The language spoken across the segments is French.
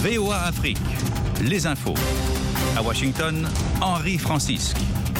VOA Afrique, les infos. À Washington, Henri Francisque.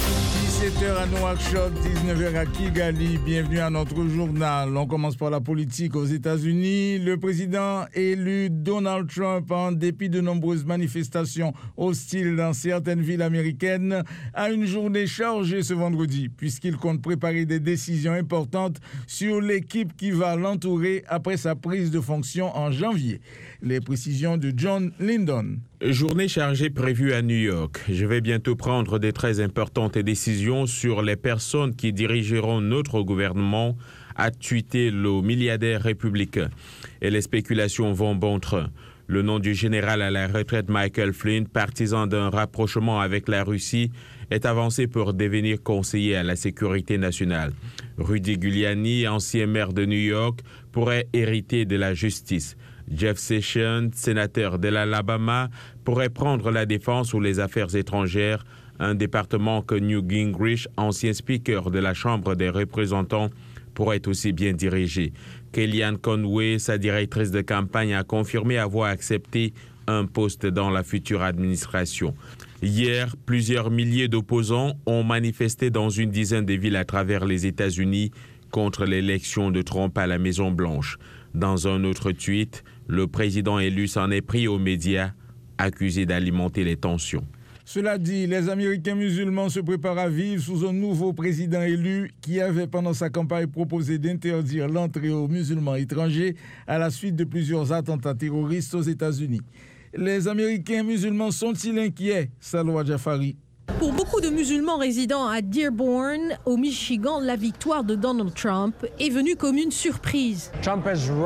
17h à Nouakchott, 19h à Kigali. Bienvenue à notre journal. On commence par la politique aux États-Unis. Le président élu Donald Trump, en dépit de nombreuses manifestations hostiles dans certaines villes américaines, a une journée chargée ce vendredi, puisqu'il compte préparer des décisions importantes sur l'équipe qui va l'entourer après sa prise de fonction en janvier. Les précisions de John Lyndon. Journée chargée prévue à New York. Je vais bientôt prendre des très importantes décisions sur les personnes qui dirigeront notre gouvernement, a tweeté le milliardaire républicain. Et les spéculations vont bon train. Le nom du général à la retraite Michael Flynn, partisan d'un rapprochement avec la Russie, est avancé pour devenir conseiller à la sécurité nationale. Rudy Giuliani, ancien maire de New York, pourrait hériter de la justice. Jeff Sessions, sénateur de l'Alabama, pourrait prendre la défense ou les affaires étrangères, un département que Newt Gingrich, ancien speaker de la Chambre des représentants, pourrait aussi bien diriger. Kellyanne Conway, sa directrice de campagne, a confirmé avoir accepté un poste dans la future administration. Hier, plusieurs milliers d'opposants ont manifesté dans une dizaine de villes à travers les États-Unis contre l'élection de Trump à la Maison-Blanche. Dans un autre tweet, le président élu s'en est pris aux médias, accusé d'alimenter les tensions. Cela dit, les Américains musulmans se préparent à vivre sous un nouveau président élu qui avait pendant sa campagne proposé d'interdire l'entrée aux musulmans étrangers à la suite de plusieurs attentats terroristes aux États-Unis. Les Américains musulmans sont-ils inquiets, Salwa Jafari? Pour beaucoup de musulmans résidant à Dearborn, au Michigan, la victoire de Donald Trump est venue comme une surprise. Trump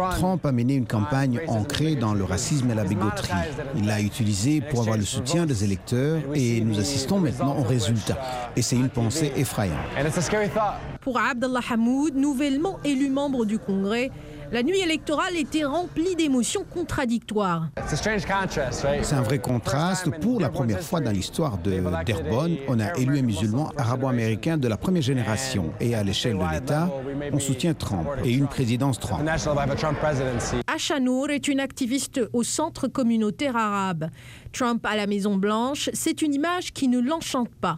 a mené une campagne ancrée dans le racisme et la bigoterie. Il l'a utilisé pour avoir le soutien des électeurs et nous assistons maintenant aux résultats. Et c'est une pensée effrayante. Pour Abdallah Hamoud, nouvellement élu membre du Congrès, la nuit électorale était remplie d'émotions contradictoires. C'est un vrai contraste. Pour la première fois dans l'histoire de Dearborn, on a élu un musulman arabo-américain de la première génération. Et à l'échelle de l'État, on soutient Trump et une présidence Trump. Asha Noor est une activiste au centre communautaire arabe. Trump à la Maison-Blanche, c'est une image qui ne l'enchante pas.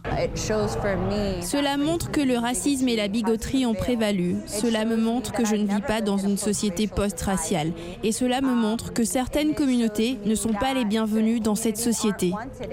Cela montre que le racisme et la bigoterie ont prévalu. Cela me montre que je ne vis pas dans une société post-raciale. Et cela me montre que certaines communautés ne sont pas les bienvenues dans cette société.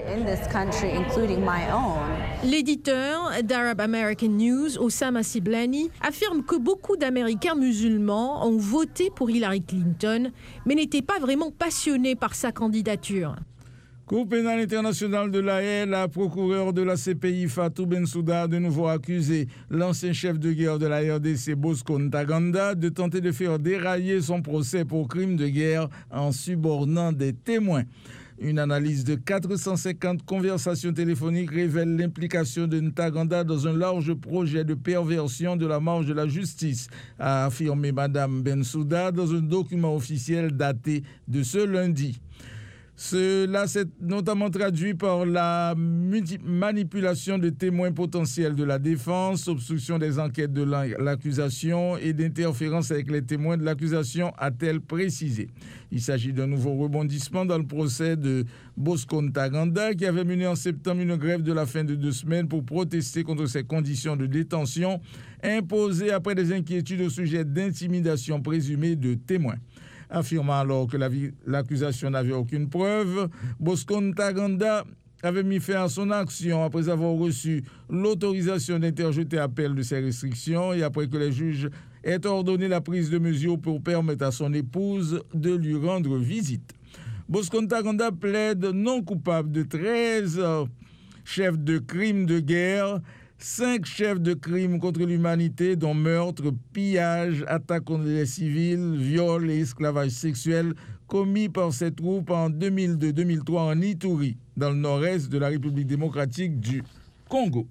L'éditeur d'Arab American News, Osama Siblani, affirme que beaucoup d'Américains musulmans ont voté pour Hillary Clinton, mais n'étaient pas vraiment passionnés par sa candidature. Cour pénale internationale de La Haye, la procureure de la CPI Fatou Bensouda a de nouveau accusé l'ancien chef de guerre de la RDC Bosco Ntaganda de tenter de faire dérailler son procès pour crime de guerre en subornant des témoins. Une analyse de 450 conversations téléphoniques révèle l'implication de Ntaganda dans un large projet de perversion de la marche de la justice, a affirmé Mme Bensouda dans un document officiel daté de ce lundi. Cela s'est notamment traduit par la manipulation de témoins potentiels de la défense, obstruction des enquêtes de l'accusation et d'interférence avec les témoins de l'accusation, a-t-elle précisé. Il s'agit d'un nouveau rebondissement dans le procès de Bosco Ntaganda qui avait mené en septembre une grève de la faim de 2 semaines pour protester contre ces conditions de détention imposées après des inquiétudes au sujet d'intimidation présumée de témoins. Affirmant alors que l'accusation n'avait aucune preuve, Bosco Ntaganda avait mis fin à son action après avoir reçu l'autorisation d'interjeter appel de ces restrictions et après que les juges aient ordonné la prise de mesures pour permettre à son épouse de lui rendre visite. Bosco Ntaganda plaide non coupable de 13 chefs de crimes de guerre, 5 chefs de crimes contre l'humanité, dont meurtre, pillage, attaque contre les civils, viol et esclavage sexuel commis par ces troupes en 2002-2003 en Ituri, dans le nord-est de la République démocratique du Congo.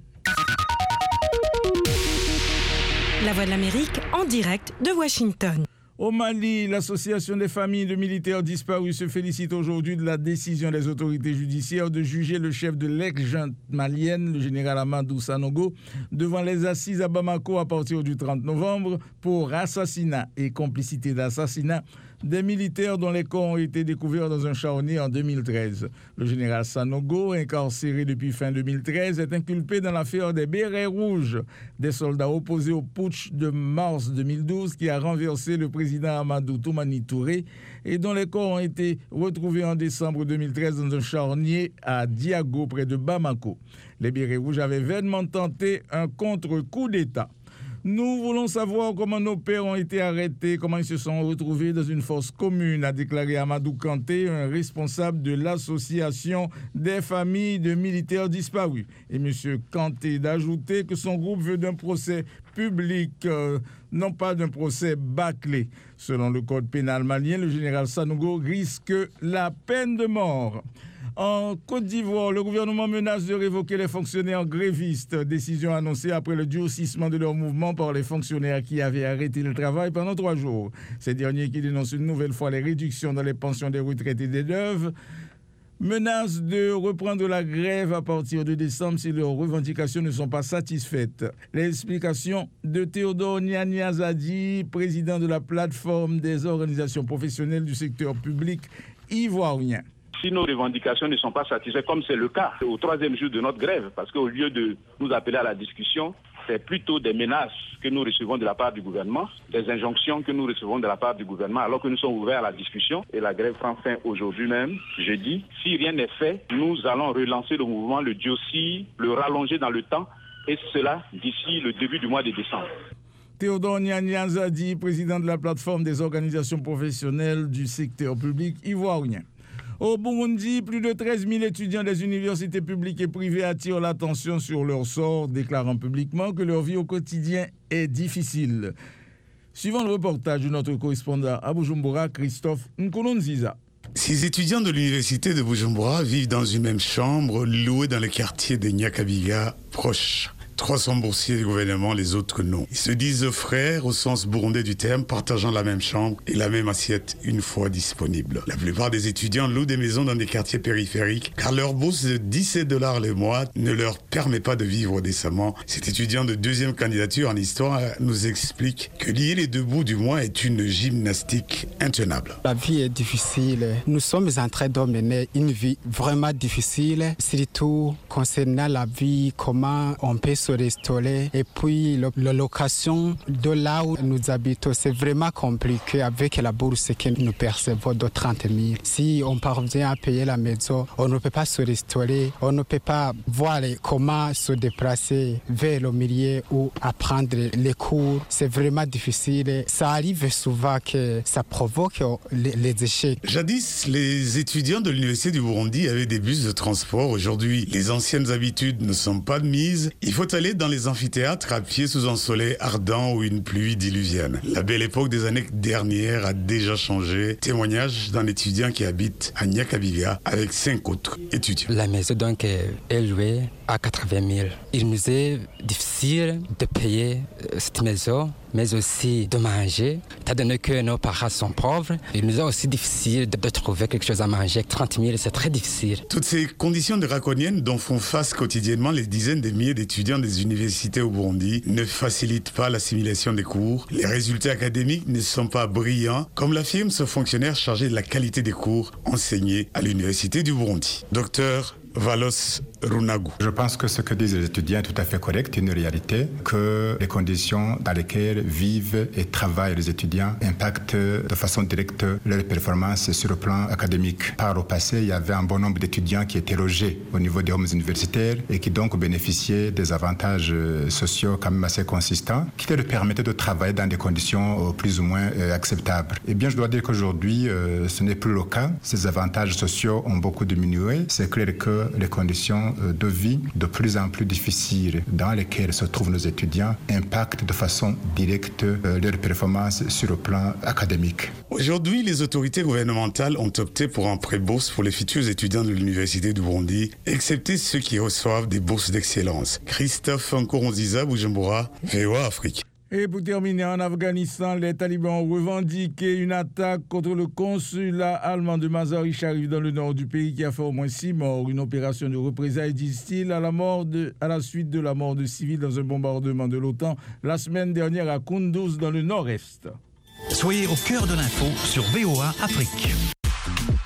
La Voix de l'Amérique en direct de Washington. Au Mali, l'association des familles de militaires disparus se félicite aujourd'hui de la décision des autorités judiciaires de juger le chef de l'ex-junte malienne, le général Amadou Sanogo, devant les assises à Bamako à partir du 30 novembre pour assassinat et complicité d'assassinat des militaires dont les corps ont été découverts dans un charnier en 2013. Le général Sanogo, incarcéré depuis fin 2013, est inculpé dans l'affaire des bérets rouges, des soldats opposés au putsch de mars 2012 qui a renversé le président Amadou Toumani Touré et dont les corps ont été retrouvés en décembre 2013 dans un charnier à Diago, près de Bamako. Les bérets rouges avaient vainement tenté un contre-coup d'État. Nous voulons savoir comment nos pères ont été arrêtés, comment ils se sont retrouvés dans une fosse commune, a déclaré Amadou Kanté, un responsable de l'association des familles de militaires disparus. Et M. Kanté d'ajouter que son groupe veut d'un procès public, non pas d'un procès bâclé. Selon le code pénal malien, le général Sanogo risque la peine de mort. En Côte d'Ivoire, le gouvernement menace de révoquer les fonctionnaires grévistes. Décision annoncée après le durcissement de leur mouvement par les fonctionnaires qui avaient arrêté le travail pendant 3 jours. Ces derniers qui dénoncent une nouvelle fois les réductions dans les pensions des retraités des veuves menacent de reprendre la grève à partir de décembre si leurs revendications ne sont pas satisfaites. Les explications de Théodore Nianiazadi, président de la plateforme des organisations professionnelles du secteur public ivoirien. Si nos revendications ne sont pas satisfaites, comme c'est le cas au 3e jour de notre grève, parce qu'au lieu de nous appeler à la discussion, c'est plutôt des menaces que nous recevons de la part du gouvernement, des injonctions que nous recevons de la part du gouvernement, alors que nous sommes ouverts à la discussion. Et la grève prend fin aujourd'hui même, jeudi. Si rien n'est fait, nous allons relancer le mouvement, le durcir, le rallonger dans le temps, et cela d'ici le début du mois de décembre. Théodore Nianiazadi, président de la plateforme des organisations professionnelles du secteur public ivoirien. Au Burundi, plus de 13 000 étudiants des universités publiques et privées attirent l'attention sur leur sort, déclarant publiquement que leur vie au quotidien est difficile. Suivant le reportage de notre correspondant à Bujumbura, Christophe Nkolonziza. Ces étudiants de l'université de Bujumbura vivent dans une même chambre, louée dans le quartier de Nyakabiga, proche. 300 boursiers du gouvernement, les autres non. Ils se disent frères au sens burundais du terme, partageant la même chambre et la même assiette une fois disponible. La plupart des étudiants louent des maisons dans des quartiers périphériques car leur bourse de $17 le mois ne leur permet pas de vivre décemment. Cet étudiant de 2e candidature en histoire nous explique que lier les 2 bouts du mois est une gymnastique intenable. La vie est difficile. Nous sommes en train de mener une vie vraiment difficile, surtout concernant la vie, comment on peut se restaurer. Et puis la location de là où nous habitons, c'est vraiment compliqué avec la bourse que nous percevons de 30 000. Si on parvient à payer la maison, on ne peut pas se restaurer, on ne peut pas voir comment se déplacer vers le milieu ou apprendre les cours. C'est vraiment difficile. Ça arrive souvent que ça provoque les échecs. Jadis, les étudiants de l'Université du Burundi avaient des bus de transport. Aujourd'hui, les anciennes habitudes ne sont pas de mise. Il faut aller dans les amphithéâtres à pied sous un soleil ardent ou une pluie diluvienne. La belle époque des années dernières a déjà changé. Témoignage d'un étudiant qui habite à Nyakabiga avec 5 autres étudiants. La maison donc est louée à 80 000. Il nous est difficile de payer cette maison, mais aussi de manger. Étant donné que nos parents sont pauvres, il nous est aussi difficile de trouver quelque chose à manger. 30 000, c'est très difficile. Toutes ces conditions draconiennes dont font face quotidiennement les dizaines de milliers d'étudiants des universités au Burundi ne facilitent pas l'assimilation des cours. Les résultats académiques ne sont pas brillants, comme l'affirme ce fonctionnaire chargé de la qualité des cours enseignés à l'université du Burundi. Docteur Valos Runagu. Je pense que ce que disent les étudiants est tout à fait correct, une réalité, que les conditions dans lesquelles vivent et travaillent les étudiants impactent de façon directe leurs performances sur le plan académique. Par le passé, il y avait un bon nombre d'étudiants qui étaient logés au niveau des homes universitaires et qui donc bénéficiaient des avantages sociaux quand même assez consistants, qui leur permettaient de travailler dans des conditions plus ou moins acceptables. Eh bien, je dois dire qu'aujourd'hui, ce n'est plus le cas. Ces avantages sociaux ont beaucoup diminué. C'est clair que les conditions de vie de plus en plus difficiles dans lesquelles se trouvent nos étudiants impactent de façon directe leurs performances sur le plan académique. Aujourd'hui, les autorités gouvernementales ont opté pour un prêt bourse pour les futurs étudiants de l'Université du Burundi, excepté ceux qui reçoivent des bourses d'excellence. Christophe Nkolonziza, Bujumbura, VOA Afrique. Et pour terminer, en Afghanistan, les talibans ont revendiqué une attaque contre le consulat allemand de Mazar-i-Sharif dans le nord du pays qui a fait au moins 6 morts. Une opération de représailles, disent-ils, à la suite de la mort de civils dans un bombardement de l'OTAN la semaine dernière à Kunduz dans le nord-est. Soyez au cœur de l'info sur VOA Afrique.